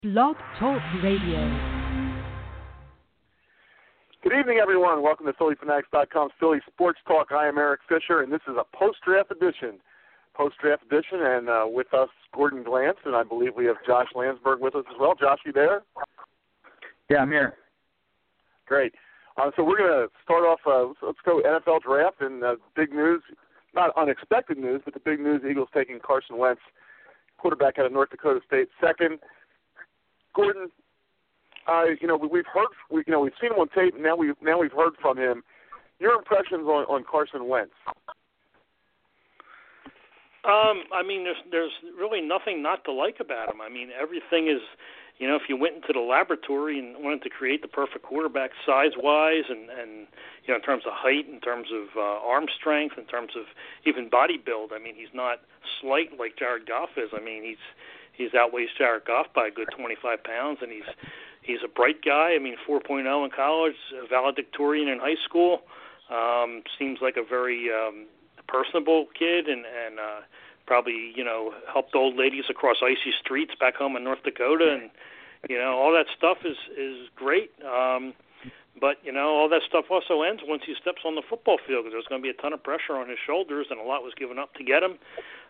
Blog Talk Radio. Good evening, everyone. Welcome to PhillyFanatics.com's Philly Sports Talk. I am Eric Fisher, and this is a post-draft edition. And with us, Gordon Glantz, and I believe we have Josh Landsberg with us as well. Josh, you there? Yeah, I'm here. Great. So we're going to start off, let's go NFL draft, and big news, not unexpected news, but the big news, Eagles taking Carson Wentz, quarterback out of North Dakota State, second. Gordon, we've seen him on tape, and now we've heard from him. Your impressions on Carson Wentz? There's really nothing not to like about him. I mean, everything is, if you went into the laboratory and wanted to create the perfect quarterback size-wise and in terms of height, in terms of arm strength, in terms of even body build, I mean, he's not slight like Jared Goff is. I mean, he's outweighs Jared Goff by a good 25 pounds, and he's a bright guy. I mean, 4.0 in college, valedictorian in high school. Seems like a very personable kid, and probably helped old ladies across icy streets back home in North Dakota, and all that stuff is great. But all that stuff also ends once he steps on the football field, because there's going to be a ton of pressure on his shoulders, and a lot was given up to get him.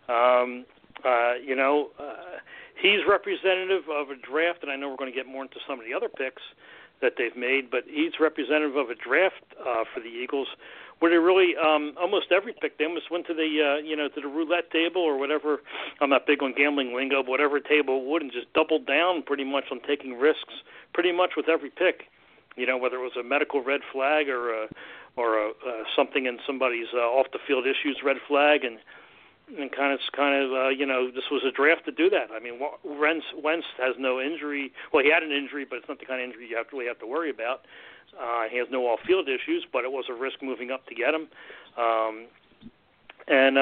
He's representative of a draft, and I know we're going to get more into some of the other picks that they've made, but he's representative of a draft for the Eagles where they really almost every pick they almost went to the to the roulette table or whatever. I'm not big on gambling lingo, but whatever table would, and just doubled down pretty much on taking risks pretty much with every pick. Whether it was a medical red flag or something in somebody's off the field issues red flag, and kind of this was a draft to do that. I mean, Wentz has no injury. Well, he had an injury, but it's not the kind of injury you really have to worry about. He has no off-field issues, but it was a risk moving up to get him. And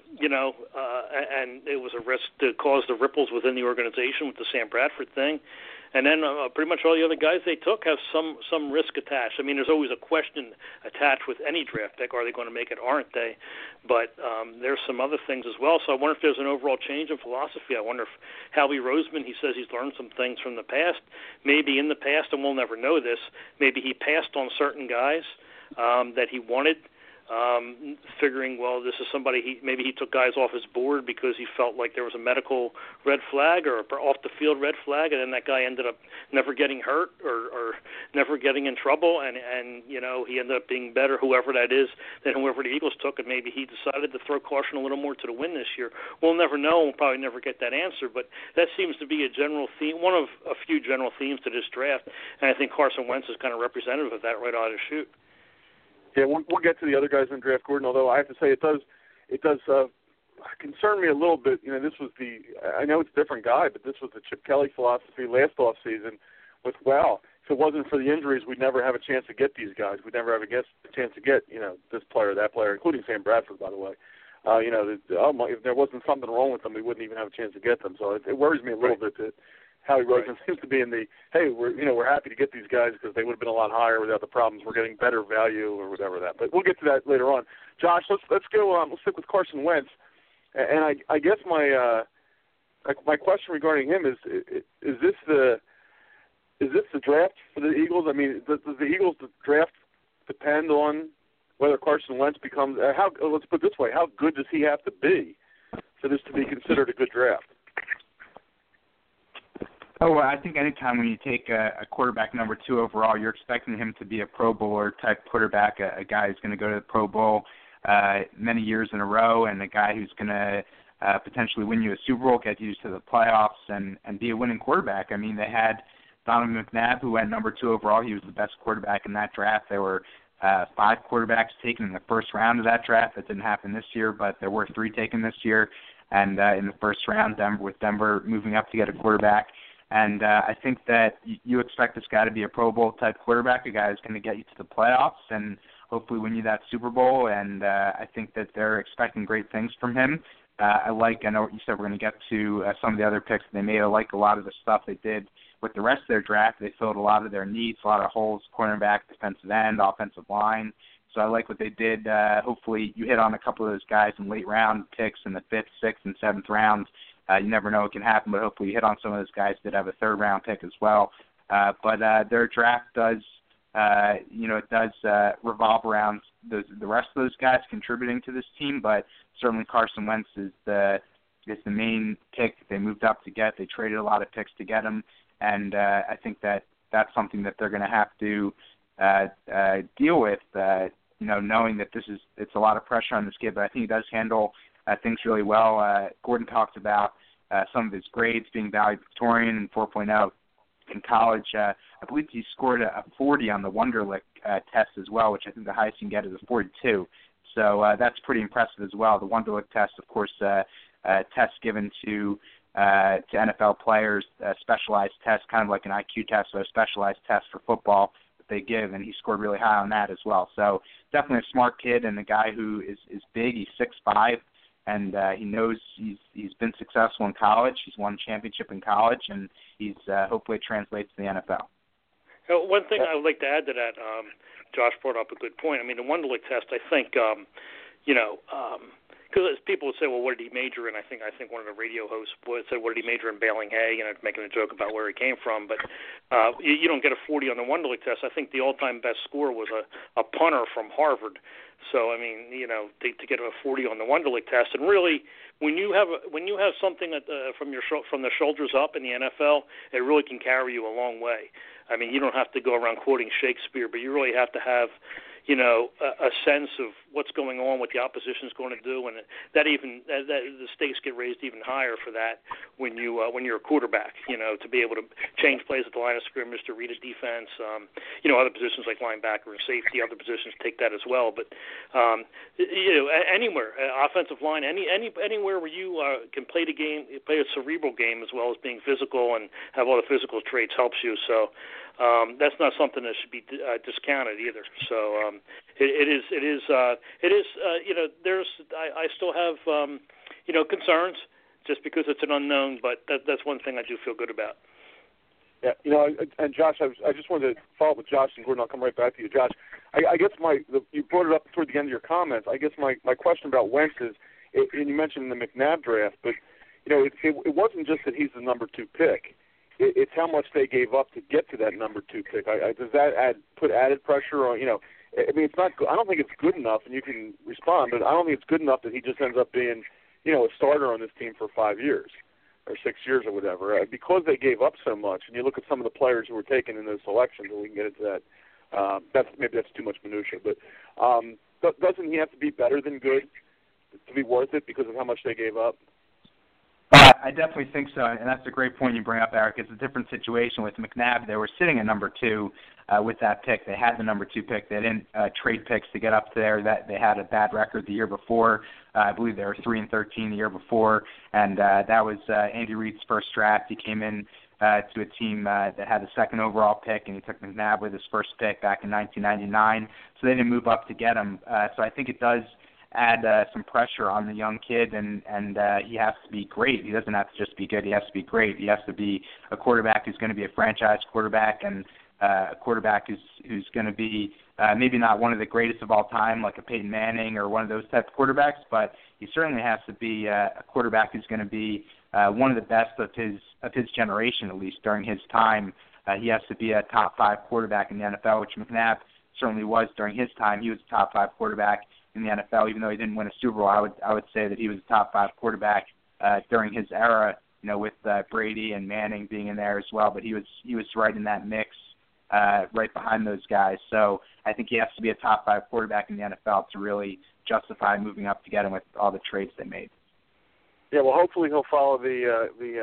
it was a risk to cause the ripples within the organization with the Sam Bradford thing. And then pretty much all the other guys they took have some risk attached. I mean, there's always a question attached with any draft pick. Are they going to make it? Aren't they? But there's some other things as well. So I wonder if there's an overall change in philosophy. I wonder if Howie Roseman, he says he's learned some things from the past. Maybe in the past, and we'll never know this, maybe he passed on certain guys that he wanted, figuring, well, this is somebody, maybe he took guys off his board because he felt like there was a medical red flag or off-the-field red flag, and then that guy ended up never getting hurt or never getting in trouble, and he ended up being better, whoever that is, than whoever the Eagles took, and maybe he decided to throw caution a little more to the wind this year. We'll never know. We'll probably never get that answer, but that seems to be a general theme, one of a few general themes to this draft, and I think Carson Wentz is kind of representative of that right out of the chute. Yeah, we'll get to the other guys in the draft, Gordon, although I have to say it does concern me a little bit. This was I know it's a different guy, but this was the Chip Kelly philosophy last offseason with, if it wasn't for the injuries, we'd never have a chance to get these guys. We'd never have a chance to get, this player, that player, including Sam Bradford, by the way. If there wasn't something wrong with them, we wouldn't even have a chance to get them. So it worries me a little bit that Howie Roseman seems to be in we're happy to get these guys because they would have been a lot higher without the problems. We're getting better value or whatever that. But we'll get to that later on. Josh, let's go. Let's stick with Carson Wentz. And I guess my question regarding him is this the draft for the Eagles? I mean, does the Eagles draft depend on whether Carson Wentz becomes let's put it this way: how good does he have to be for this to be considered a good draft? Oh, well, I think anytime when you take a quarterback number 2 overall, you're expecting him to be a Pro Bowler type quarterback, a guy who's going to go to the Pro Bowl many years in a row, and a guy who's going to potentially win you a Super Bowl, get you to the playoffs, and be a winning quarterback. I mean, they had Donovan McNabb, who went number 2 overall. He was the best quarterback in that draft. There were 5 quarterbacks taken in the first round of that draft. That didn't happen this year, but there were 3 taken this year. And in the first round, Denver moving up to get a quarterback. And I think that you expect this guy to be a Pro Bowl-type quarterback, a guy who's going to get you to the playoffs and hopefully win you that Super Bowl. And I think that they're expecting great things from him. I know what you said, we're going to get to some of the other picks they made. I like a lot of the stuff they did with the rest of their draft. They filled a lot of their needs, a lot of holes, cornerback, defensive end, offensive line. So I like what they did. Hopefully you hit on a couple of those guys in late round picks in the 5th, 6th, and 7th rounds You never know what can happen, but hopefully you hit on some of those guys that have a third-round pick as well. But their draft does, it does revolve around the rest of those guys contributing to this team, but certainly Carson Wentz is the main pick they moved up to get. They traded a lot of picks to get him, and I think that's something that they're going to have to deal with, knowing that it's a lot of pressure on this kid, but I think he does handle things really well. Gordon talked about some of his grades being valedictorian and 4.0 in college. I believe he scored a 40 on the Wonderlic test as well, which I think the highest you can get is a 42. So that's pretty impressive as well. The Wonderlic test, of course, test given to NFL players, a specialized test, kind of like an IQ test, so a specialized test for football that they give, and he scored really high on that as well. So definitely a smart kid and a guy who is big. He's 6'5", and he knows he's been successful in college. He's won a championship in college, and he's hopefully translates to the NFL. One thing I would like to add to that, Josh brought up a good point. I mean, the Wonderlic test, I think, because people would say, well, what did he major in? I think one of the radio hosts said, what did he major in? Baling hay, making a joke about where he came from. But you don't get a 40 on the Wonderlic test. I think the all-time best score was a punter from Harvard. So, I mean, to get a 40 on the Wonderlic test, and really, when you have something from the shoulders up in the NFL, it really can carry you a long way. I mean, you don't have to go around quoting Shakespeare, but you really have to have a sense of what's going on, what the opposition is going to do, and that the stakes get raised even higher for that when you're a quarterback. To be able to change plays at the line of scrimmage, to read a defense. Other positions like linebacker and safety, other positions take that as well. But anywhere, offensive line, anywhere where you can play the game, play a cerebral game as well as being physical and have all the physical traits helps you. So. That's not something that should be discounted either. So it is. I still have concerns just because it's an unknown, but that's one thing I do feel good about. Yeah, and Josh, I just wanted to follow up with Josh and Gordon. I'll come right back to you, Josh. I guess you brought it up toward the end of your comments. I guess my question about Wentz is, and you mentioned the McNabb draft, but it wasn't just that he's the number 2 pick. It's how much they gave up to get to that number 2 pick. Does that put added pressure on? I mean, it's not. I don't think it's good enough, and you can respond, but I don't think it's good enough that he just ends up being, a starter on this team for 5 years or 6 years or whatever. Because they gave up so much, and you look at some of the players who were taken in those selections, and we can get into that. That's too much minutia, but doesn't he have to be better than good to be worth it because of how much they gave up? I definitely think so, and that's a great point you bring up, Eric. It's a different situation with McNabb. They were sitting at number 2 with that pick. They had the number 2 pick. They didn't trade picks to get up there. That they had a bad record the year before. I believe they were 3-13 the year before, and that was Andy Reid's first draft. He came in to a team that had the 2nd overall pick, and he took McNabb with his first pick back in 1999. So they didn't move up to get him. So I think it does add some pressure on the young kid, and he has to be great. He doesn't have to just be good. He has to be great. He has to be a quarterback who's going to be a franchise quarterback, and a quarterback who's going to be maybe not one of the greatest of all time, like a Peyton Manning or one of those type of quarterbacks, but he certainly has to be a quarterback who's going to be one of the best of his generation, at least during his time. He has to be a top 5 quarterback in the NFL, which McNabb certainly was during his time. He was a top 5 quarterback in the NFL, even though he didn't win a Super Bowl. I would say that he was a top 5 quarterback during his era, with Brady and Manning being in there as well. But he was right in that mix, right behind those guys. So I think he has to be a top 5 quarterback in the NFL to really justify moving up to get him with all the trades they made. Yeah, well, hopefully he'll follow the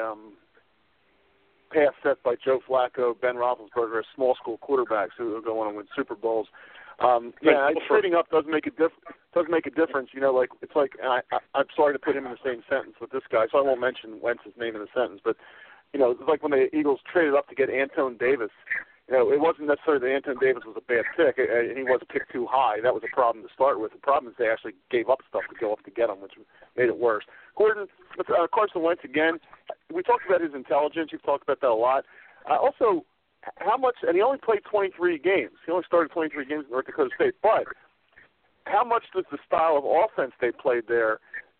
path set by Joe Flacco, Ben Roethlisberger, small school quarterbacks who will go on and win Super Bowls. Trading up does make a difference. It's like I'm sorry to put him in the same sentence with this guy, so I won't mention Wentz's name in the sentence. But it's like when the Eagles traded up to get Antonio Davis. It wasn't necessarily that Antonio Davis was a bad pick, and he was picked too high. That was a problem to start with. The problem is they actually gave up stuff to go up to get him, which made it worse. Gordon, Carson Wentz again. We talked about his intelligence. You've talked about that a lot. Also, how much, and he only played 23 games. He only started 23 games at North Dakota State. But how much does the style of offense they played there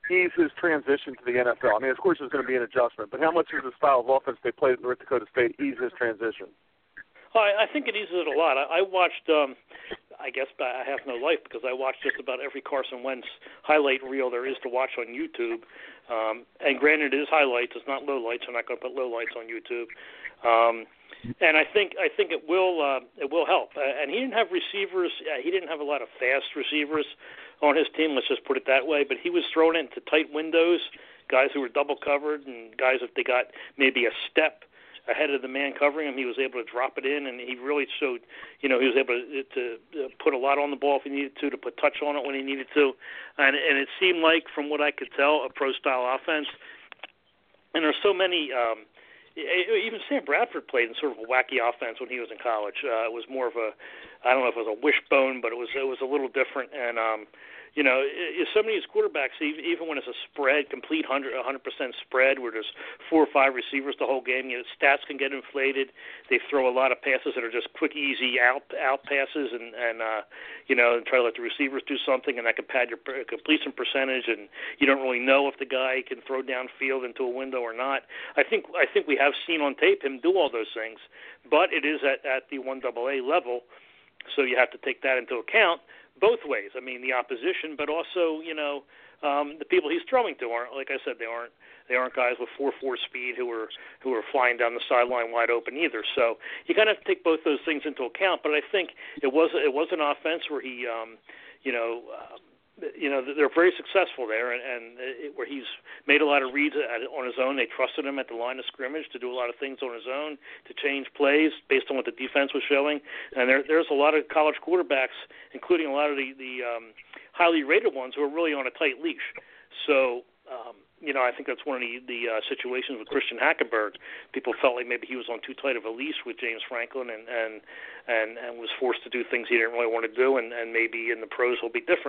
ease his transition to the NFL? I mean, of course, there's going to be an adjustment, but how much does the style of offense they played at North Dakota State ease his transition? I think it eases it a lot. I watched, I guess I have no life because I watched just about every Carson Wentz highlight reel there is to watch on YouTube. And granted, it is highlights; it's not lowlights. I'm not going to put lowlights on YouTube. And I think it will help. And he didn't have receivers. He didn't have a lot of fast receivers on his team. Let's just put it that way. But he was thrown into tight windows, guys who were double covered, and guys if they got maybe a step ahead of the man covering him, he was able to drop it in, and he really showed, he was able to put a lot on the ball if he needed to put touch on it when he needed to, and it seemed like, from what I could tell, a pro-style offense. And there's so many, even Sam Bradford played in sort of a wacky offense when he was in college. It was more of a, I don't know if it was a wishbone, but it was a little different, and so many of these quarterbacks, even when it's a spread, complete 100% spread, where there's 4 or 5 receivers the whole game, stats can get inflated. They throw a lot of passes that are just quick, easy out passes, and try to let the receivers do something, and that can pad your completion percentage, and you don't really know if the guy can throw downfield into a window or not. I think we have seen on tape him do all those things, but it is at the 1AA level, so you have to take that into account. Both ways. I mean, the opposition, but also, the people he's throwing to aren't, like I said, they aren't guys with 4.4 speed who are flying down the sideline wide open either. So you kind of have to take both those things into account. But I think it was an offense where he, they're very successful there, and where he's made a lot of reads on his own. They trusted him at the line of scrimmage to do a lot of things on his own, to change plays based on what the defense was showing. And there's a lot of college quarterbacks, including a lot of the highly rated ones, who are really on a tight leash. So, I think that's one of the situations with Christian Hackenberg. People felt like maybe he was on too tight of a leash with James Franklin and was forced to do things he didn't really want to do, and maybe in the pros will be different.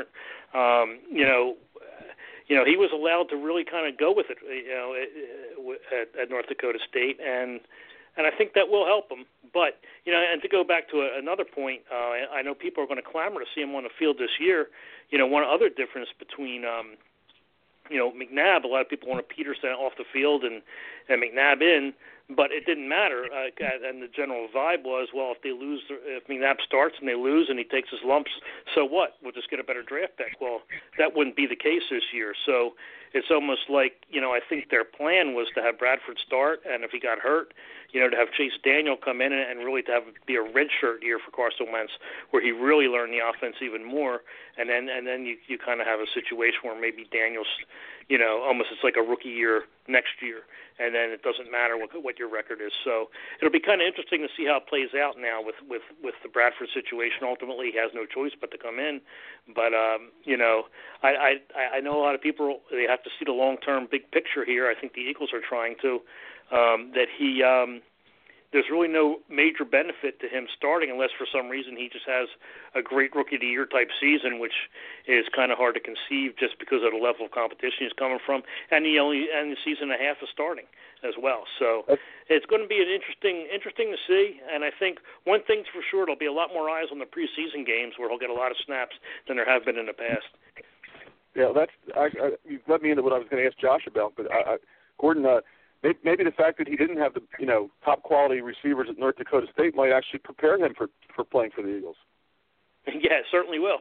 He was allowed to really kind of go with it, at North Dakota State, and I think that will help him. But, and to go back to another point, I know people are going to clamor to see him on the field this year. One other difference between McNabb, a lot of people wanted Peterson off the field and McNabb in, but it didn't matter. And the general vibe was, well, if McNabb starts and they lose and he takes his lumps, so what? We'll just get a better draft pick. Well, that wouldn't be the case this year. So it's almost like, I think their plan was to have Bradford start, and if he got hurt, to have Chase Daniel come in and really to be a redshirt year for Carson Wentz, where he really learned the offense even more, and then you kind of have a situation where maybe Daniel's, almost it's like a rookie year next year, and then it doesn't matter what your record is. So it'll be kind of interesting to see how it plays out now with the Bradford situation. Ultimately, he has no choice but to come in, but I know a lot of people, they have to see the long-term big picture here. I think the Eagles are trying to. That he there's really no major benefit to him starting unless for some reason he just has a great Rookie of the Year type season, which is kind of hard to conceive just because of the level of competition he's coming from, and the season and a half of starting as well. So it's going to be an interesting to see, and I think one thing's for sure, there'll be a lot more eyes on the preseason games where he'll get a lot of snaps than there have been in the past. Yeah, you let me into what I was going to ask Josh about, but Gordon. Maybe the fact that he didn't have the top quality receivers at North Dakota State might actually prepare him for playing for the Eagles. Yeah, it certainly will.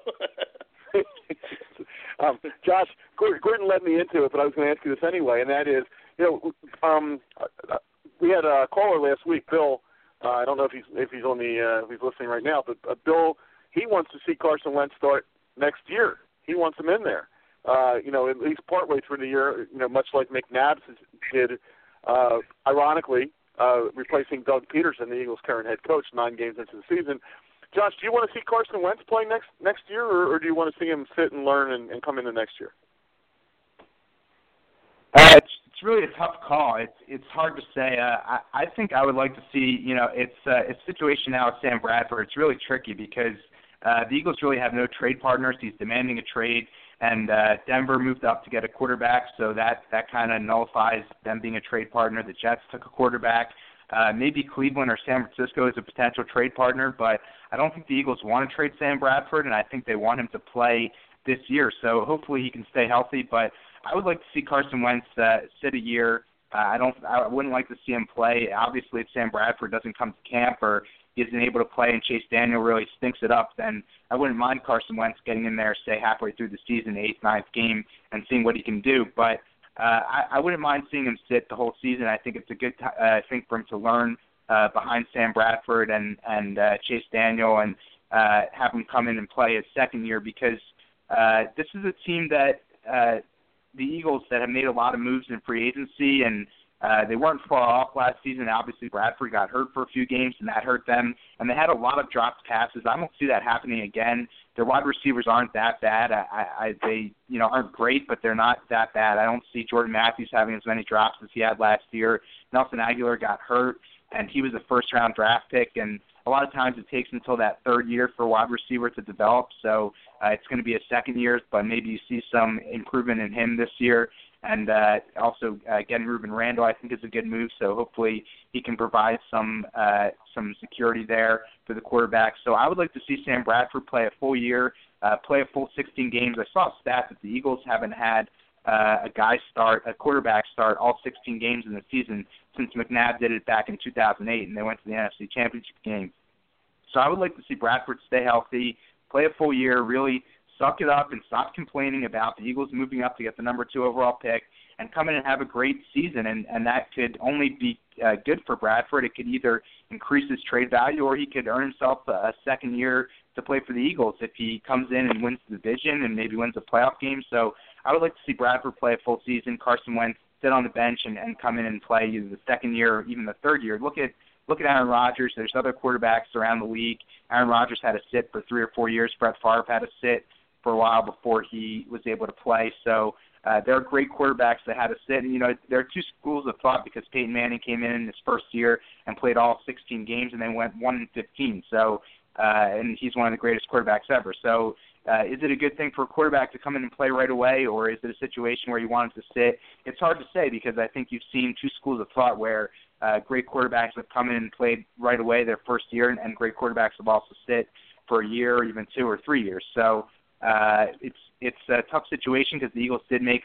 Josh, Gordon led me into it, but I was going to ask you this anyway, and that is, we had a caller last week, Bill. I don't know if he's on if he's listening right now, but Bill, he wants to see Carson Wentz start next year. He wants him in there. At least partway through the year, much like McNabb did. Ironically, replacing Doug Peterson, the Eagles' current head coach, 9 games into the season. Josh, do you want to see Carson Wentz play next year, or do you want to see him sit and learn and come in the next year? It's really a tough call. It's hard to say. I think I would like to see, it's situation now with Sam Bradford. It's really tricky because the Eagles really have no trade partners. He's demanding a trade. And Denver moved up to get a quarterback, so that kind of nullifies them being a trade partner. The Jets took a quarterback. Maybe Cleveland or San Francisco is a potential trade partner, but I don't think the Eagles want to trade Sam Bradford, and I think they want him to play this year. So hopefully he can stay healthy. But I would like to see Carson Wentz sit a year. I wouldn't like to see him play. Obviously, if Sam Bradford doesn't come to camp or he isn't able to play and Chase Daniel really stinks it up, then I wouldn't mind Carson Wentz getting in there, say, halfway through the season, 8th, 9th game, and seeing what he can do. But I wouldn't mind seeing him sit the whole season. I think it's a good thing for him to learn behind Sam Bradford and Chase Daniel and have him come in and play his second year, because this is a team that the Eagles that have made a lot of moves in free agency, and they weren't far off last season. Obviously, Bradford got hurt for a few games, and that hurt them. And they had a lot of dropped passes. I don't see that happening again. Their wide receivers aren't that bad. They aren't great, but they're not that bad. I don't see Jordan Matthews having as many drops as he had last year. Nelson Aguilar got hurt, and he was a first-round draft pick. And a lot of times it takes until that third year for a wide receiver to develop. So it's going to be a second year, but maybe you see some improvement in him this year. And also getting Ruben Randall, I think, is a good move. So hopefully he can provide some security there for the quarterback. So I would like to see Sam Bradford play a full year, play a full 16 games. I saw a stat that the Eagles haven't had a quarterback start all 16 games in the season since McNabb did it back in 2008, and they went to the NFC Championship game. So I would like to see Bradford stay healthy, play a full year, really suck it up and stop complaining about the Eagles moving up to get the number 2 overall pick and come in and have a great season. And that could only be good for Bradford. It could either increase his trade value or he could earn himself a second year to play for the Eagles if he comes in and wins the division and maybe wins a playoff game. So I would like to see Bradford play a full season, Carson Wentz sit on the bench and come in and play either the second year or even the third year. Look at Aaron Rodgers. There's other quarterbacks around the league. Aaron Rodgers had to sit for 3 or 4 years. Brett Favre had to sit for a while before he was able to play. So there are great quarterbacks that had to sit. And, there are two schools of thought because Peyton Manning came in his first year and played all 16 games and then went 1-15. So, and he's one of the greatest quarterbacks ever. So is it a good thing for a quarterback to come in and play right away, or is it a situation where you want him to sit? It's hard to say because I think you've seen two schools of thought where great quarterbacks have come in and played right away their first year, and great quarterbacks have also sit for a year or even 2 or 3 years. So it's a tough situation because the Eagles did make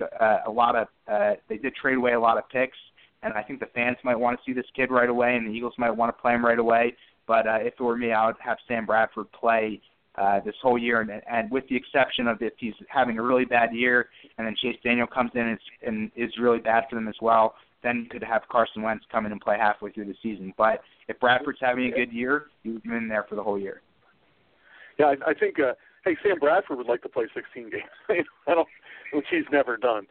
they did trade away a lot of picks, and I think the fans might want to see this kid right away, and the Eagles might want to play him right away. But if it were me, I would have Sam Bradford play this whole year, and with the exception of if he's having a really bad year and then Chase Daniel comes in and is really bad for them as well, then you could have Carson Wentz come in and play halfway through the season. But if Bradford's having a good year, you would be in there for the whole year. Yeah, I think Sam Bradford would like to play 16 games, which he's never done.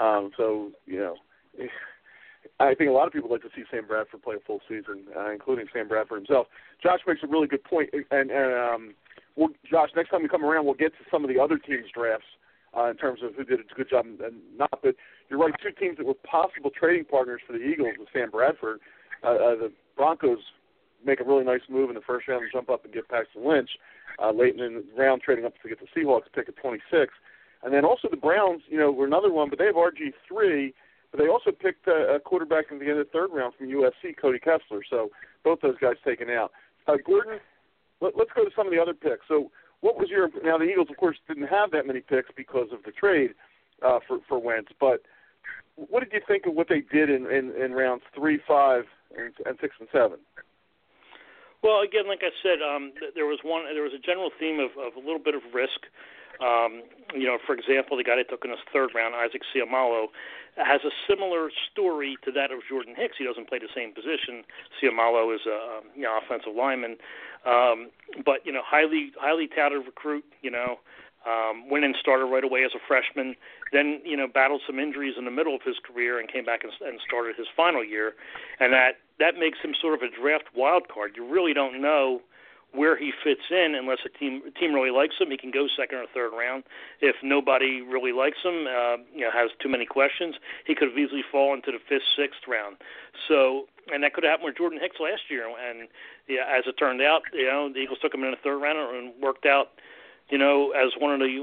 I think a lot of people like to see Sam Bradford play a full season, including Sam Bradford himself. Josh makes a really good point, and Josh, next time we come around, we'll get to some of the other teams' drafts in terms of who did a good job and not. But you're right, two teams that were possible trading partners for the Eagles with Sam Bradford. The Broncos make a really nice move in the first round and jump up and get Paxton Lynch late in the round, trading up to get the Seahawks pick at 26. And then also the Browns, were another one, but they have RG3, but they also picked a quarterback in the end of the third round from USC, Cody Kessler. So both those guys taken out. Gordon, let's go to some of the other picks. So what was now the Eagles, of course, didn't have that many picks because of the trade for Wentz, but what did you think of what they did in rounds 3, 5, and 6 and 7? Well, again, like I said, there was a general theme of a little bit of risk. For example, the guy they took in his third round, Isaac Seumalo, has a similar story to that of Jordan Hicks. He doesn't play the same position. Seumalo is a offensive lineman, but highly touted recruit. Went and started right away as a freshman. Then battled some injuries in the middle of his career and came back and started his final year, and that makes him sort of a draft wild card. You really don't know where he fits in unless a team really likes him. He can go second or third round. If nobody really likes him, has too many questions, he could have easily fallen into the 5th, 6th round. So, and that could have happened with Jordan Hicks last year. And as it turned out, the Eagles took him in the third round and worked out, as one of the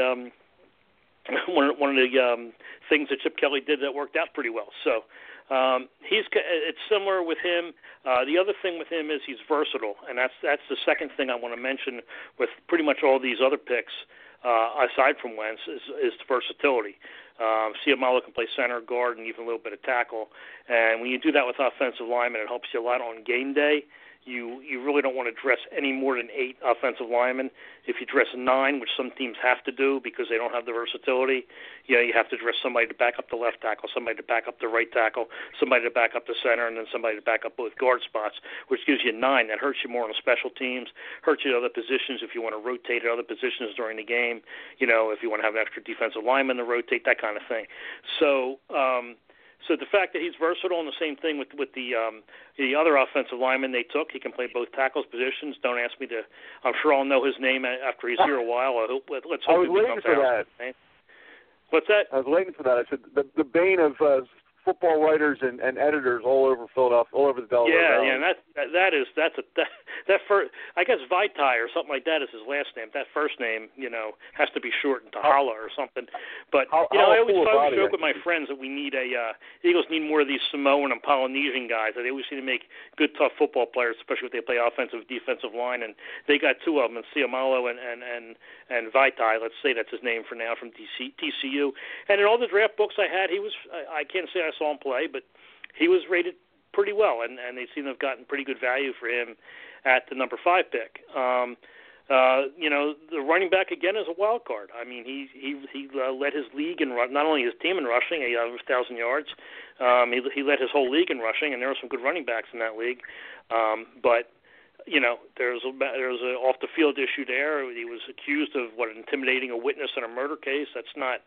things that Chip Kelly did that worked out pretty well. So. It's similar with him. The other thing with him is he's versatile, and that's the second thing I want to mention with pretty much all these other picks, aside from Wentz, is versatility. Ciamalo can play center, guard, and even a little bit of tackle. And when you do that with offensive linemen, it helps you a lot on game day. You really don't want to dress any more than 8 offensive linemen. If you dress 9, which some teams have to do because they don't have the versatility, you have to dress somebody to back up the left tackle, somebody to back up the right tackle, somebody to back up the center, and then somebody to back up both guard spots, which gives you 9. That hurts you more on the special teams, hurts you at other positions if you want to rotate at other positions during the game, if you want to have an extra defensive lineman to rotate, that kind of thing. So the fact that he's versatile, and the same thing with the other offensive lineman they took, he can play both tackles positions. Don't ask me to. I'm sure I'll know his name after he's here a while. Let's hope I was waiting for that. What's that? I was waiting for that. I said the bane of football writers and editors all over Philadelphia, all over the Delaware Valley. Yeah, and that first, I guess Vaitai or something like that is his last name. That first name, has to be shortened to Hala or something. But I always joke with my friends that we need Eagles need more of these Samoan and Polynesian guys. They always seem to make good, tough football players, especially if they play offensive, defensive line. And they got 2 of them, Ciamalo and Vaitai. Let's say that's his name for now, from TCU. And in all the draft books I had, he was. I can't say I saw him play, but he was rated pretty well, and they seem to have gotten pretty good value for him at the number 5 pick. The running back again is a wild card. I mean, he led his league in not only his team in rushing, 1,000 yards. He led his whole league in rushing, and there are some good running backs in that league. But there's a off the field issue there. He was accused of intimidating a witness in a murder case. That's not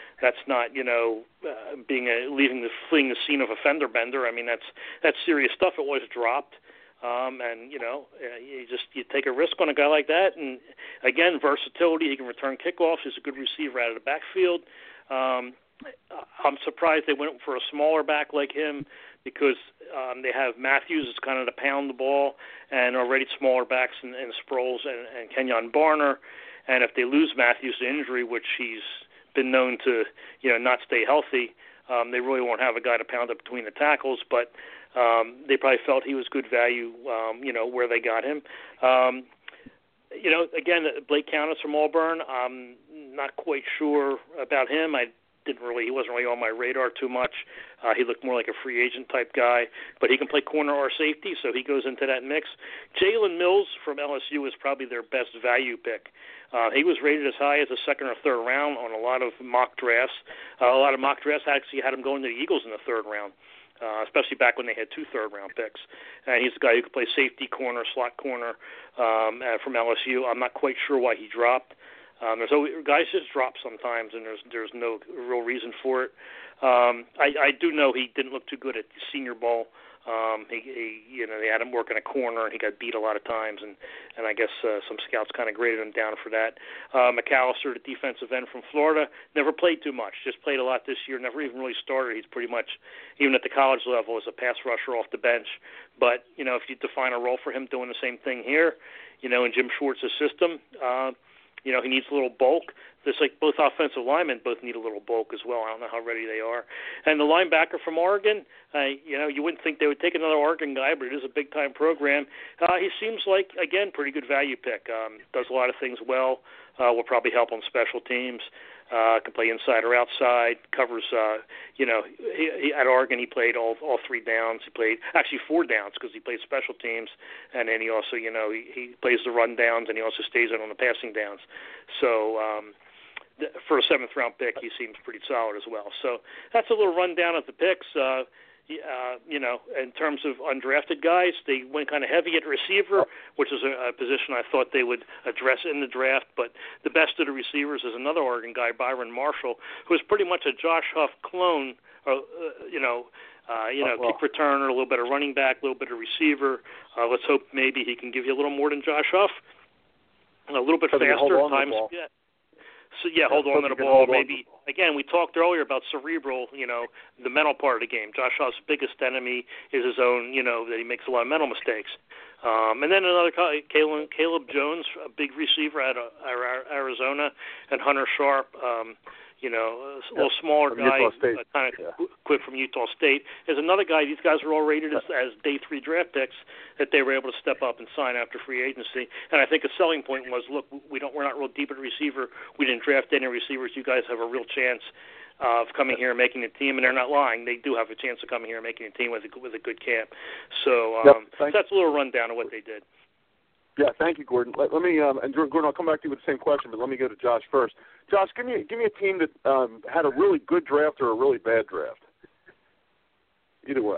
fleeing the scene of a fender bender. I mean, that's serious stuff. It was dropped, and you take a risk on a guy like that. And again, versatility. He can return kickoffs. He's a good receiver out of the backfield. I'm surprised they went for a smaller back like him because they have Matthews is kind of to pound the ball, and already smaller backs in Sproles and Kenyon Barner. And if they lose Matthews to injury, which he's been known to, not stay healthy, they really won't have a guy to pound up between the tackles, but they probably felt he was good value, where they got him. Again, Blake Countess from Auburn, I'm not quite sure about him. He wasn't really on my radar too much. He looked more like a free agent type guy, but he can play corner or safety, so he goes into that mix. Jalen Mills from LSU is probably their best value pick. He was rated as high as the 2nd or 3rd round on a lot of mock drafts. A lot of mock drafts actually had him going to the Eagles in the 3rd round, especially back when they had 2 third-round picks. And he's a guy who could play safety, corner, slot corner from LSU. I'm not quite sure why he dropped. There's always, guys just drop sometimes, and there's no real reason for it. I do know he didn't look too good at the Senior Bowl. They had him working a corner, and he got beat a lot of times, and I guess some scouts kind of graded him down for that. McAllister, the defensive end from Florida, never played too much, just played a lot this year, never even really started. He's pretty much, even at the college level, as a pass rusher off the bench. But, if you define a role for him doing the same thing here, in Jim Schwartz's system, he needs a little bulk. Just like both offensive linemen both need a little bulk as well. I don't know how ready they are. And the linebacker from Oregon, you wouldn't think they would take another Oregon guy, but it is a big-time program. He seems like, again, pretty good value pick. Does a lot of things well. Will probably help on special teams. Can play inside or outside. Covers, he, at Oregon he played all 3 downs. He played actually 4 downs because he played special teams, and then he also, he plays the run downs, and he also stays in on the passing downs. So for a 7th round pick, he seems pretty solid as well. So that's a little rundown of the picks. In terms of undrafted guys, they went kind of heavy at receiver, which is a position I thought they would address in the draft. But the best of the receivers is another Oregon guy, Byron Marshall, who is pretty much a Josh Huff clone. Kick returner, a little bit of running back, a little bit of receiver. Let's hope maybe he can give you a little more than Josh Huff. A little bit faster at times. Yeah. So, hold on to the ball. Maybe, again, we talked earlier about cerebral, the mental part of the game. Josh Huff's biggest enemy is his own, that he makes a lot of mental mistakes. And then another guy, Caleb Jones, a big receiver out of Arizona, and Hunter Sharp, a little smaller guy, kind of quick from Utah State. There's another guy. These guys were all rated as day 3 draft picks that they were able to step up and sign after free agency. And I think a selling point was, look, we're not real deep at receiver. We didn't draft any receivers. You guys have a real chance of coming here and making the team, and they're not lying. They do have a chance of coming here and making the team with a good camp. So that's a little rundown of what they did. Yeah, thank you, Gordon. Let me and Gordon, I'll come back to you with the same question, but let me go to Josh first. Josh, give me a team that had a really good draft or a really bad draft. Either way.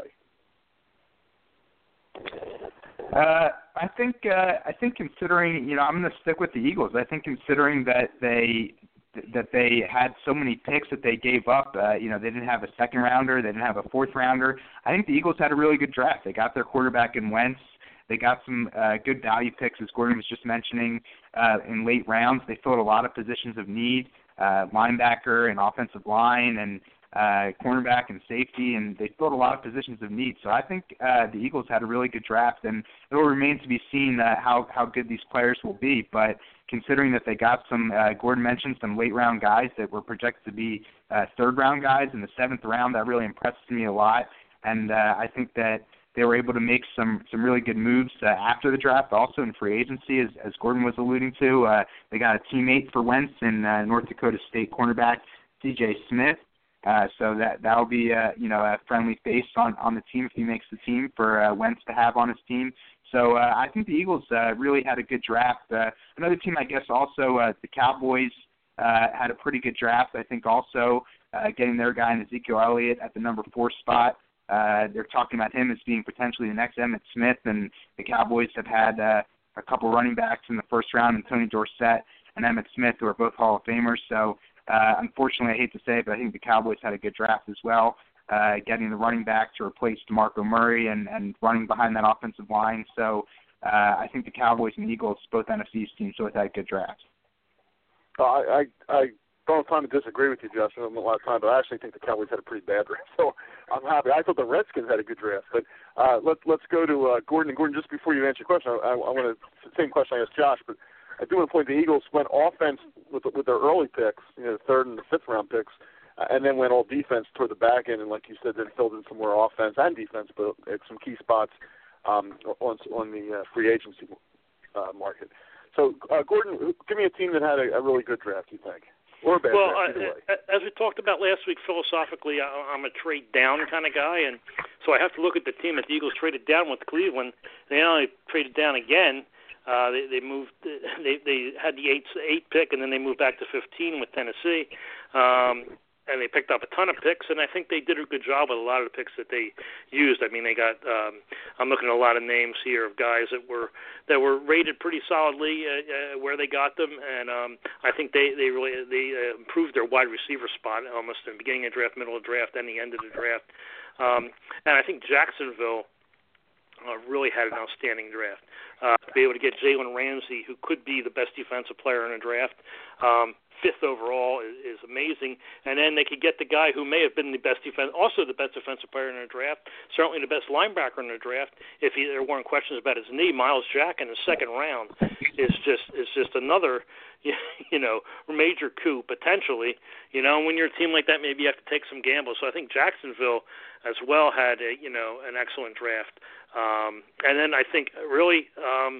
I think considering, I'm going to stick with the Eagles. I think considering that they had so many picks that they gave up, they didn't have a second rounder, they didn't have a fourth rounder. I think the Eagles had a really good draft. They got their quarterback in Wentz. They got some good value picks, as Gordon was just mentioning, in late rounds. They filled a lot of positions of need, linebacker and offensive line and cornerback and safety, and they filled a lot of positions of need. So I think the Eagles had a really good draft, and it will remain to be seen how good these players will be. But considering that they got some, Gordon mentioned some late-round guys that were projected to be third-round guys in the seventh round, that really impressed me a lot. And I think that they were able to make some really good moves after the draft, also in free agency, as Gordon was alluding to. They got a teammate for Wentz in North Dakota State cornerback C.J. Smith. So that'll be a friendly face on the team if he makes the team for Wentz to have on his team. So I think the Eagles really had a good draft. Another team, I guess, also the Cowboys had a pretty good draft. I think also getting their guy in Ezekiel Elliott at the number 4 spot. They're talking about him as being potentially the next Emmitt Smith, and the Cowboys have had a couple running backs in the first round, and Tony Dorsett and Emmitt Smith, who are both Hall of Famers. So unfortunately, I hate to say it, but I think the Cowboys had a good draft as well, getting the running back to replace DeMarco Murray and running behind that offensive line. So I think the Cowboys and the Eagles, both NFC East teams, both had good drafts. I don't have time to disagree with you, Justin, a lot of time, but I actually think the Cowboys had a pretty bad draft. So I'm happy. I thought the Redskins had a good draft. But let's go to Gordon. And Gordon, just before you answer your question, I want to the same question I asked Josh, but I do want to point the Eagles went offense with their early picks, the third and the fifth round picks, and then went all defense toward the back end, and like you said, then filled in some more offense and defense, but at some key spots on the free agency market. So, Gordon, give me a team that had a really good draft, you think? Or a bad draft, either way. As we talked about last week, philosophically, I'm a trade down kind of guy, and so I have to look at the team that the Eagles traded down with Cleveland. They not only traded down again, they moved. They had the 8 pick, and then they moved back to 15 with Tennessee, and they picked up a ton of picks. And I think they did a good job with a lot of the picks that they used. I mean, they got. I'm looking at a lot of names here of guys that were rated pretty solidly where they got them, and I think they really improved their wide receiver spot almost in the beginning of the draft, middle of the draft, and the end of the draft. And I think Jacksonville really had an outstanding draft. To be able to get Jalen Ramsey, who could be the best defensive player in the draft, 5th overall is amazing. And then they could get the guy who may have been the best also the best defensive player in the draft, certainly the best linebacker in the draft. If there weren't questions about his knee, Myles Jack in the second round is just another, major coup potentially. When you're a team like that, maybe you have to take some gambles. So I think Jacksonville as well had an excellent draft. And then I think really,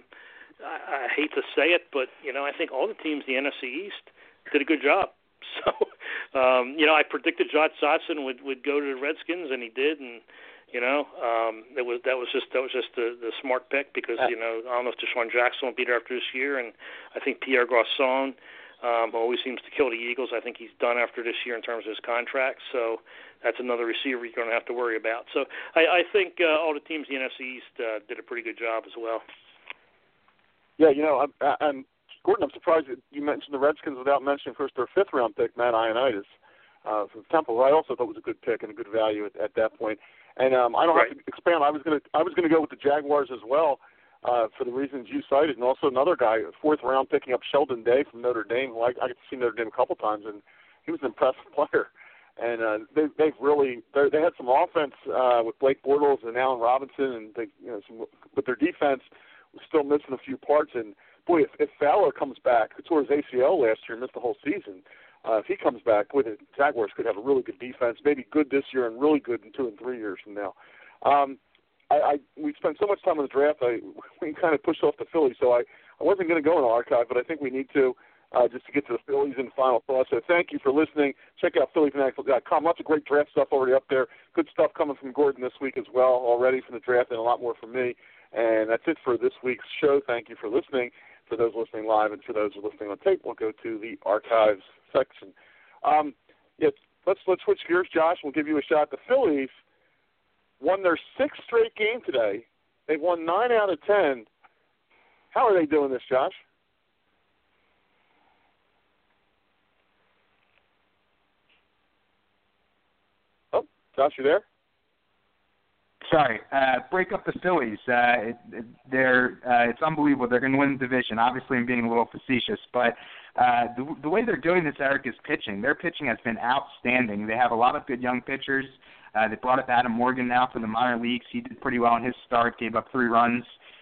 I hate to say it, but I think all the teams in the NFC East did a good job. So, I predicted Josh Dotson would go to the Redskins, and he did, and that was just the smart pick because I don't know if Deshaun Jackson will be there after this year, and I think Pierre Garçon always seems to kill the Eagles. I think he's done after this year in terms of his contract, so that's another receiver you're going to have to worry about. So I think all the teams in the NFC East did a pretty good job as well. Yeah, I'm Gordon, I'm surprised that you mentioned the Redskins without mentioning first their 5th round pick, Matt Ioannidis from Temple. I also thought was a good pick and a good value at that point. And I don't have to expand. I was going to go with the Jaguars as well for the reasons you cited, and also another guy, 4th round, picking up Sheldon Day from Notre Dame. I got to see Notre Dame a couple times, and he was an impressive player. And they had some offense with Blake Bortles and Allen Robinson, and but their defense was still missing a few parts. And boy, if Fowler comes back, who tore his ACL last year and missed the whole season, if he comes back, boy, the Jaguars could have a really good defense, maybe good this year and really good in 2 and 3 years from now. We spent so much time on the draft, we kind of pushed off to Philly, so I wasn't going to go in the archive, but I think we need to. just to get to the Phillies and final thoughts. So thank you for listening. Check out PhilliesFanatic.com. Lots of great draft stuff already up there. Good stuff coming from Gordon this week as well already from the draft, and a lot more from me. And that's it for this week's show. Thank you for listening. For those listening live and for those who are listening on tape, we'll go to the archives section. Let's switch gears, Josh. We'll give you a shot. The Phillies won their 6th straight game today. They've won 9 out of 10. How are they doing this, Josh? Oh, Josh, you there? Sorry, break up the Phillies. It's unbelievable. They're going to win the division. Obviously, I'm being a little facetious, but the way they're doing this, Eric, is pitching. Their pitching has been outstanding. They have a lot of good young pitchers. They brought up Adam Morgan now for the minor leagues. He did pretty well in his start, gave up 3 runs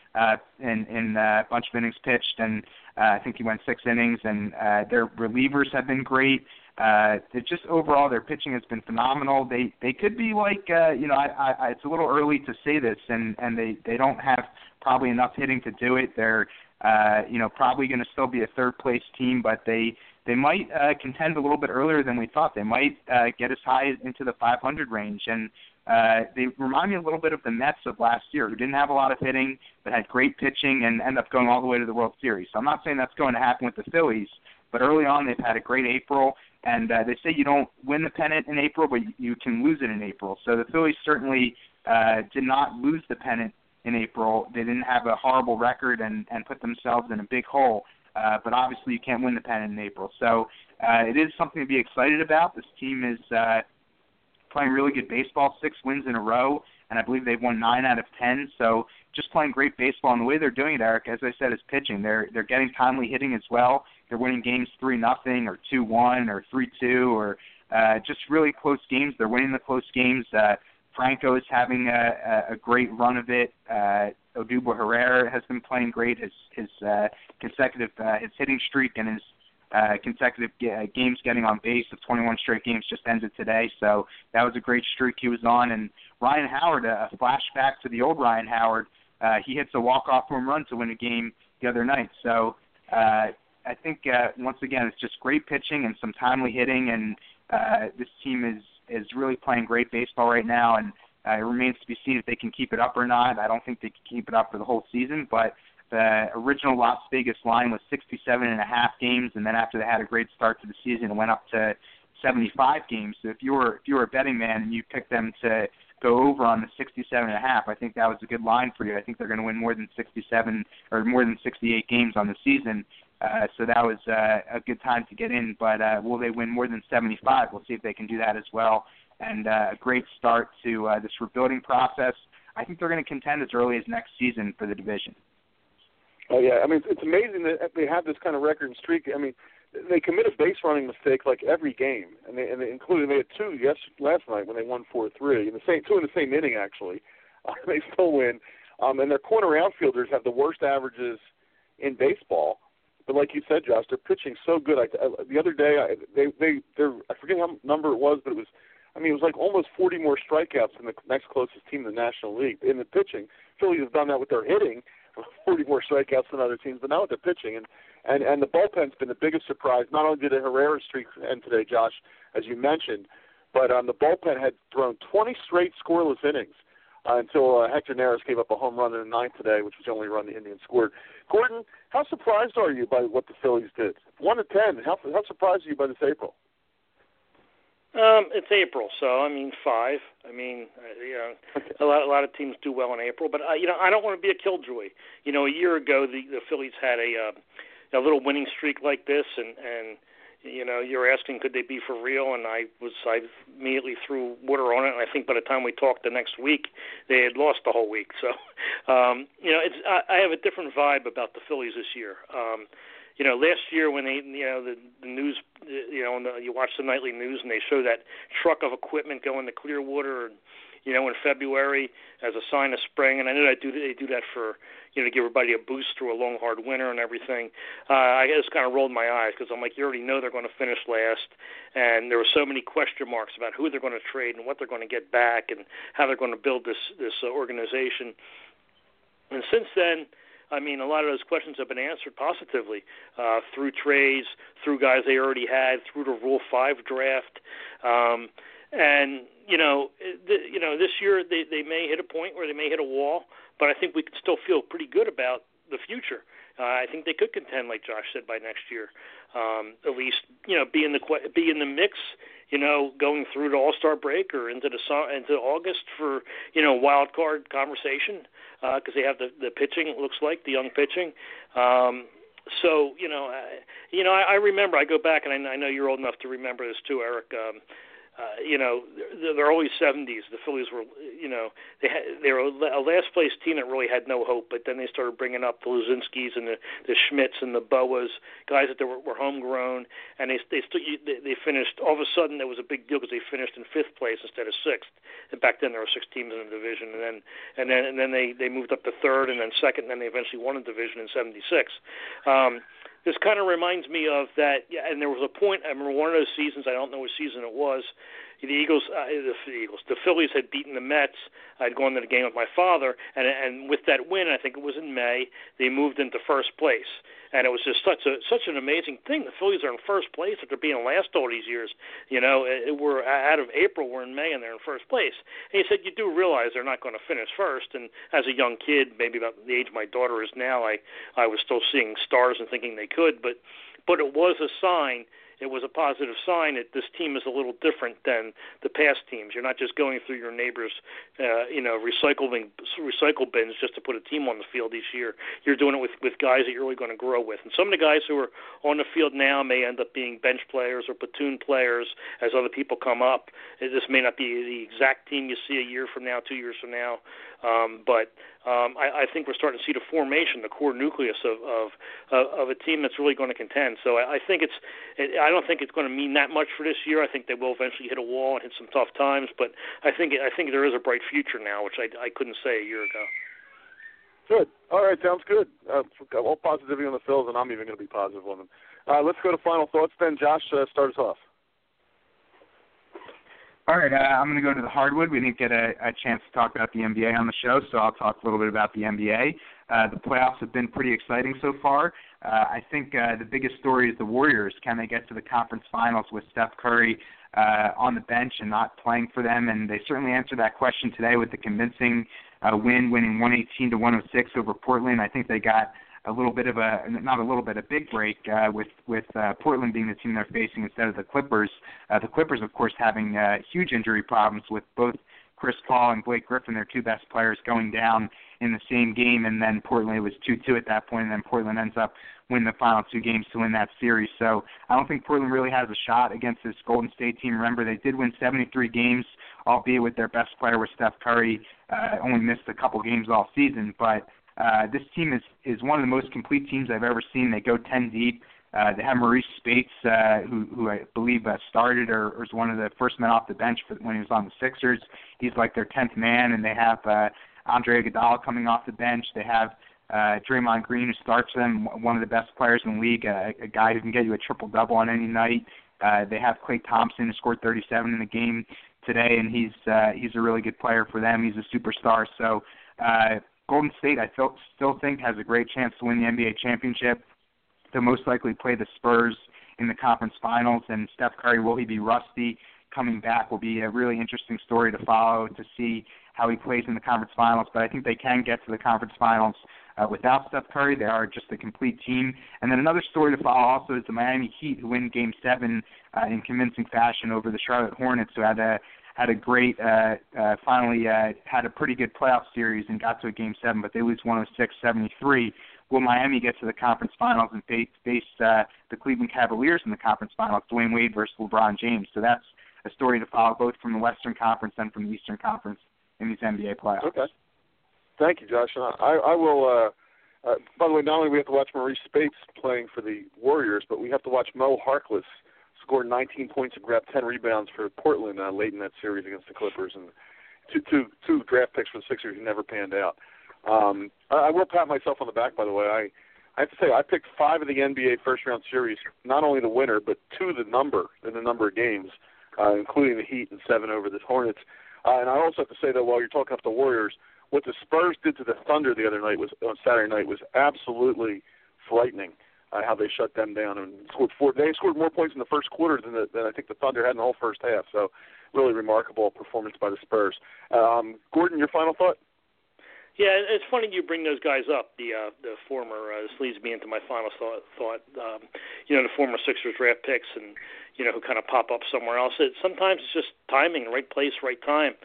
in a bunch of innings pitched, and I think he went 6 innings. And their relievers have been great. Just overall, their pitching has been phenomenal. They could be like, it's a little early to say this, and they don't have probably enough hitting to do it. They're, probably going to still be a third-place team, but they might contend a little bit earlier than we thought. They might get as high into the 500 range, and they remind me a little bit of the Mets of last year, who didn't have a lot of hitting, but had great pitching and ended up going all the way to the World Series. So I'm not saying that's going to happen with the Phillies, but early on they've had a great April. And they say you don't win the pennant in April, but you can lose it in April. So the Phillies certainly did not lose the pennant in April. They didn't have a horrible record and put themselves in a big hole. But obviously you can't win the pennant in April. So it is something to be excited about. This team is playing really good baseball, 6 wins in a row, and I believe they've won 9 out of 10. So just playing great baseball. And the way they're doing it, Eric, as I said, is pitching. They're getting timely hitting as well. They're winning games 3-0 or 2-1 or 3-2 or just really close games. They're winning the close games. Franco is having a great run of it. Odubel Herrera has been playing great. His consecutive his hitting streak and his consecutive games getting on base of 21 straight games just ended today. So that was a great streak he was on. And Ryan Howard, a flashback to the old Ryan Howard, he hits a walk-off home run to win a game the other night. So I think, once again, it's just great pitching and some timely hitting, and this team is really playing great baseball right now, and it remains to be seen if they can keep it up or not. I don't think they can keep it up for the whole season, but the original Las Vegas line was 67.5 games, and then after they had a great start to the season, it went up to 75 games. So if you were a betting man and you picked them to go over on the 67.5, I think that was a good line for you. I think they're going to win more than 67 or more than 68 games on the season. So that was a good time to get in. But will they win more than 75? We'll see if they can do that as well. And a great start to this rebuilding process. I think they're going to contend as early as next season for the division. Oh, yeah. I mean, it's amazing that they have this kind of record and streak. I mean, they commit a base running mistake like every game, and they including they had 2 last night when they won 4-3, and 2 in the same inning actually. They still win, and their corner outfielders have the worst averages in baseball. But like you said, Josh, they're pitching so good. The other day, I forget how number it was, but it was like almost 40 more strikeouts than the next closest team in the National League in the pitching. Phillies have done that with their hitting, 40 more strikeouts than other teams, but now with their pitching. And the bullpen's been the biggest surprise. Not only did a Herrera streak end today, Josh, as you mentioned, but the bullpen had thrown 20 straight scoreless innings until Hector Neris gave up a home run in the 9th today, which was the only run the Indians scored. Gordon, how surprised are you by what the Phillies did? 1-10. How surprised are you by this April? It's April, so 5. A lot of teams do well in April, but I don't want to be a killjoy. A year ago the Phillies had a little winning streak like this, and you're asking could they be for real, and I immediately threw water on it, and I think by the time we talked the next week, they had lost the whole week. So, I have a different vibe about the Phillies this year. Last year when they, the news, you watch the nightly news and they show that truck of equipment going to Clearwater, in February as a sign of spring, and I know they do that for, to give everybody a boost through a long, hard winter and everything. I just kind of rolled my eyes because I'm like, you already know they're going to finish last, and there were so many question marks about who they're going to trade and what they're going to get back and how they're going to build this organization. And since then, I mean, a lot of those questions have been answered positively through trades, through guys they already had, through the Rule 5 draft. And, this year they may hit a point where they may hit a wall, but I think we can still feel pretty good about the future. I think they could contend, like Josh said, by next year. At least, be in the mix, going through the All-Star break or into August for, wild card conversation, because they have the pitching, it looks like, the young pitching. So, I remember, I go back, and I know you're old enough to remember this too, Eric. The early 70s, the Phillies were, they were a last place team that really had no hope, but then they started bringing up the Luzinskis and the Schmitz and the Boas, guys that were homegrown, and they finished, all of a sudden it was a big deal because they finished in 5th place instead of 6th. And back then there were 6 teams in the division, and then they moved up to 3rd and then 2nd, and then they eventually won the division in 76. This kind of reminds me of that, and there was a point, I remember one of those seasons, I don't know which season it was, the Phillies had beaten the Mets. I'd gone to the game with my father, and with that win, I think it was in May, they moved into 1st place. And it was just such an amazing thing. The Phillies are in 1st place after being last all these years. We're out of April, we're in May, and they're in 1st place. And he said, you do realize they're not going to finish first. And as a young kid, maybe about the age my daughter is now, I was still seeing stars and thinking they could. But it was a sign. It was a positive sign that this team is a little different than the past teams. You're not just going through your neighbor's, recycle bins just to put a team on the field each year. You're doing it with guys that you're really going to grow with. And some of the guys who are on the field now may end up being bench players or platoon players as other people come up. This may not be the exact team you see a year from now, 2 years from now, but I think we're starting to see the formation, the core nucleus of a team that's really going to contend. So I think I don't think it's going to mean that much for this year. I think they will eventually hit a wall and hit some tough times, but I think there is a bright future now, which I couldn't say a year ago. Good. All right, sounds good. All positivity on the Phils, and I'm even going to be positive on them. Let's go to final thoughts then. Josh, start us off. All right, I'm going to go to the hardwood. We didn't get a chance to talk about the NBA on the show, so I'll talk a little bit about the NBA. The playoffs have been pretty exciting so far. I think the biggest story is the Warriors. Can they get to the conference finals with Steph Curry on the bench and not playing for them? And they certainly answered that question today with the convincing win, winning 118-106 over Portland. I think they got a big break with Portland being the team they're facing instead of the Clippers. The Clippers, of course, having huge injury problems with both Chris Paul and Blake Griffin, their 2 best players, going down in the same game, and then Portland, it was 2-2 at that point, and then Portland ends up winning the final 2 games to win that series. So I don't think Portland really has a shot against this Golden State team. Remember, they did win 73 games, albeit with their best player with Steph Curry, only missed a couple games all season, but this team is one of the most complete teams I've ever seen. They go 10 deep. They have Maurice Spates, who I believe started or was one of the first men off the bench when he was on the Sixers. He's like their 10th man, and they have Andre Iguodala coming off the bench. They have Draymond Green, who starts them, one of the best players in the league, a guy who can get you a triple-double on any night. They have Klay Thompson, who scored 37 in the game today, and he's a really good player for them. He's a superstar. So Golden State, I still think, has a great chance to win the NBA championship. They'll most likely play the Spurs in the conference finals, and Steph Curry, will he be rusty coming back, will be a really interesting story to follow to see how he plays in the conference finals. But I think they can get to the conference finals without Steph Curry. They are just a complete team. And then another story to follow also is the Miami Heat, who win Game 7 in convincing fashion over the Charlotte Hornets, who had a great, finally had a pretty good playoff series and got to a Game 7, but they lose 106-73. Will Miami get to the conference finals and face the Cleveland Cavaliers in the conference finals, Dwayne Wade versus LeBron James? So that's a story to follow, both from the Western Conference and from the Eastern Conference in these NBA playoffs. Okay. Thank you, Josh. I will, by the way, not only do we have to watch Maurice Spates playing for the Warriors, but we have to watch Mo Harkless score 19 points and grab 10 rebounds for Portland late in that series against the Clippers, and two draft picks for the Sixers who never panned out. I will pat myself on the back, by the way. I have to say, I picked 5 of the NBA first-round series, not only the winner, but 2 the number in the number of games, including the Heat and 7 over the Hornets. And I also have to say, though, while you're talking about the Warriors, what the Spurs did to the Thunder the other night on Saturday night was absolutely frightening. How they shut them down and they scored more points in the first quarter than I think the Thunder had in the whole first half. So really remarkable performance by the Spurs. Gordon, your final thought? Yeah, it's funny you bring those guys up. The former this leads me into my final thought. The former Sixers draft picks and who kind of pop up somewhere else. Sometimes it's just timing, right place, right time.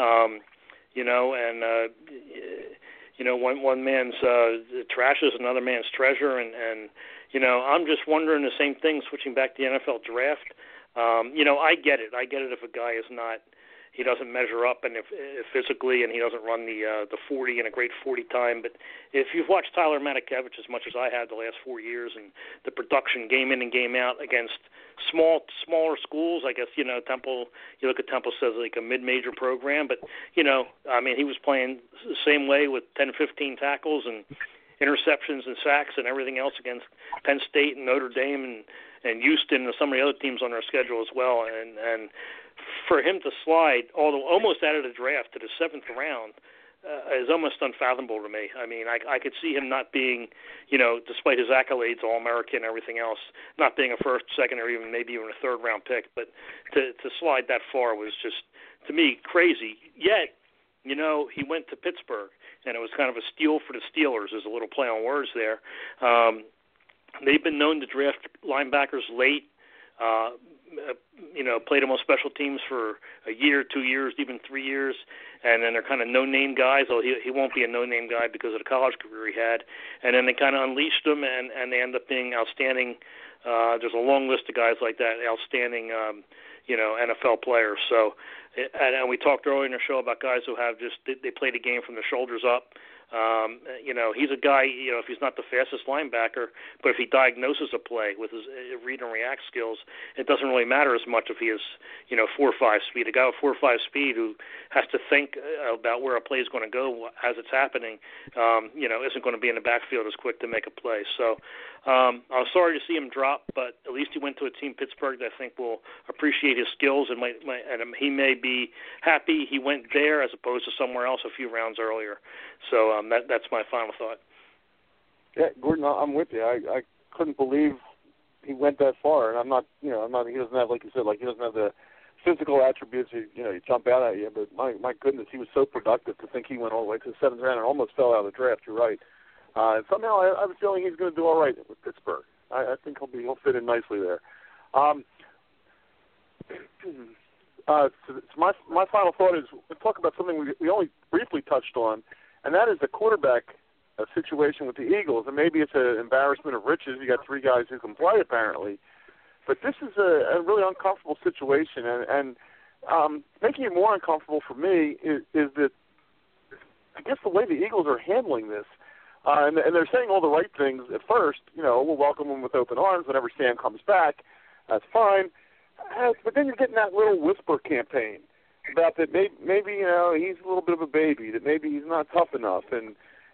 One man's trash is another man's treasure, and I'm just wondering the same thing. Switching back to the NFL draft, I get it. I get it if a guy is not. He doesn't measure up, and if physically, and he doesn't run the 40 in a great 40 time. But if you've watched Tyler Matakevich as much as I have the last 4 years, and the production game in and game out against smaller schools, I guess Temple. You look at Temple says like a mid-major program, but he was playing the same way with 10, 15 tackles and interceptions and sacks and everything else against Penn State and Notre Dame and Houston and some of the other teams on our schedule as well, and for him to slide almost out of the draft to the 7th round is almost unfathomable to me. I mean, I could see him not being, despite his accolades, All-American and everything else, not being a first, second, or maybe even a third-round pick. But to slide that far was just, to me, crazy. Yet, he went to Pittsburgh, and it was kind of a steal for the Steelers. There's a little play on words there. They've been known to draft linebackers late. Played them on special teams for a year, 2 years, even 3 years, and then they're kind of no-name guys. Well, he won't be a no-name guy because of the college career he had, and then they kind of unleashed him, and they end up being outstanding. There's a long list of guys like that, outstanding, NFL players. So, and we talked earlier in the show about guys who have they play the game from the shoulders up. He's a guy, if he's not the fastest linebacker, but if he diagnoses a play with his read and react skills, it doesn't really matter as much if he is, 4 or 5 speed. A guy with 4 or 5 speed who has to think about where a play is going to go as it's happening, isn't going to be in the backfield as quick to make a play. So I'm sorry to see him drop, but at least he went to a team, Pittsburgh, that I think will appreciate his skills and he may be happy he went there as opposed to somewhere else a few rounds earlier. So that's my final thought. Yeah, Gordon, I'm with you. I couldn't believe he went that far, and I'm not. He doesn't have, like you said, he doesn't have the physical attributes. You jump out at you, but my goodness, he was so productive to think he went all the way to the 7th round and almost fell out of the draft. You're right. And somehow I have a feeling he's going to do all right with Pittsburgh. I think he'll fit in nicely there. So my final thought is we'll talk about something we only briefly touched on, and that is the quarterback situation with the Eagles. And maybe it's an embarrassment of riches. You got 3 guys who can play apparently, but this is a really uncomfortable situation. And making it more uncomfortable for me is that I guess the way the Eagles are handling this. And they're saying all the right things at first. We'll welcome them with open arms whenever Sam comes back. That's fine. But then you're getting that little whisper campaign about that maybe he's a little bit of a baby, that maybe he's not tough enough. And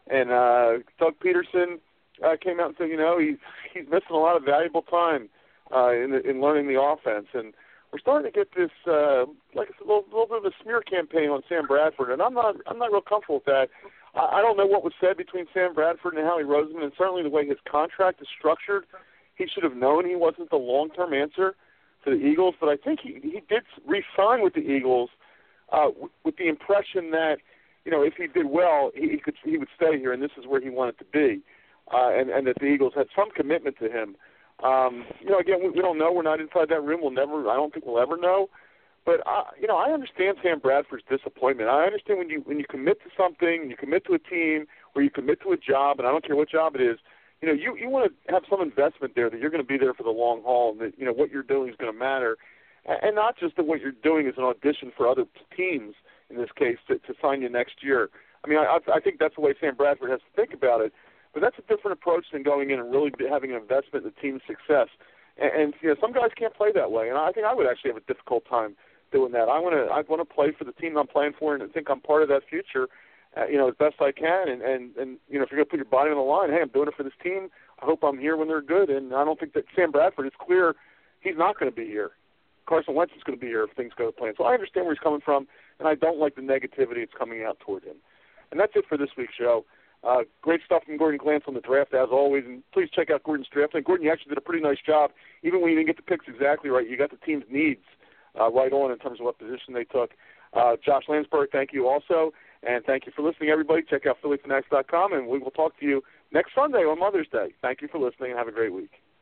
Doug Peterson came out and said, he's missing a lot of valuable time in learning the offense. And we're starting to get this like a little bit of a smear campaign on Sam Bradford, and I'm not real comfortable with that. I don't know what was said between Sam Bradford and Howie Roseman, and certainly the way his contract is structured, he should have known he wasn't the long-term answer to the Eagles. But I think he did re-sign with the Eagles with the impression that, if he did well, he would stay here, and this is where he wanted to be, and that the Eagles had some commitment to him. Again, we don't know. We're not inside that room. I don't think we'll ever know. But I understand Sam Bradford's disappointment. I understand when you commit to something, you commit to a team, or you commit to a job, and I don't care what job it is. You want to have some investment there that you're going to be there for the long haul, and that what you're doing is going to matter, and not just that what you're doing is an audition for other teams. In this case, to sign you next year. I mean, I think that's the way Sam Bradford has to think about it. But that's a different approach than going in and really having an investment in the team's success. And some guys can't play that way, and I think I would actually have a difficult time doing that. I want to play for the team I'm playing for, and I think I'm part of that future, as best I can. And if you're going to put your body on the line, hey, I'm doing it for this team. I hope I'm here when they're good. And I don't think that Sam Bradford is clear he's not going to be here. Carson Wentz is going to be here if things go to plan. So I understand where he's coming from, and I don't like the negativity that's coming out toward him. And that's it for this week's show. Great stuff from Gordon Glantz on the draft, as always. And please check out Gordon's draft. And Gordon, you actually did a pretty nice job. Even when you didn't get the picks exactly right, you got the team's needs right on in terms of what position they took. Josh Landsberg, thank you also. And thank you for listening, everybody. Check out PhillyFanatics.com, and we will talk to you next Sunday on Mother's Day. Thank you for listening, and have a great week.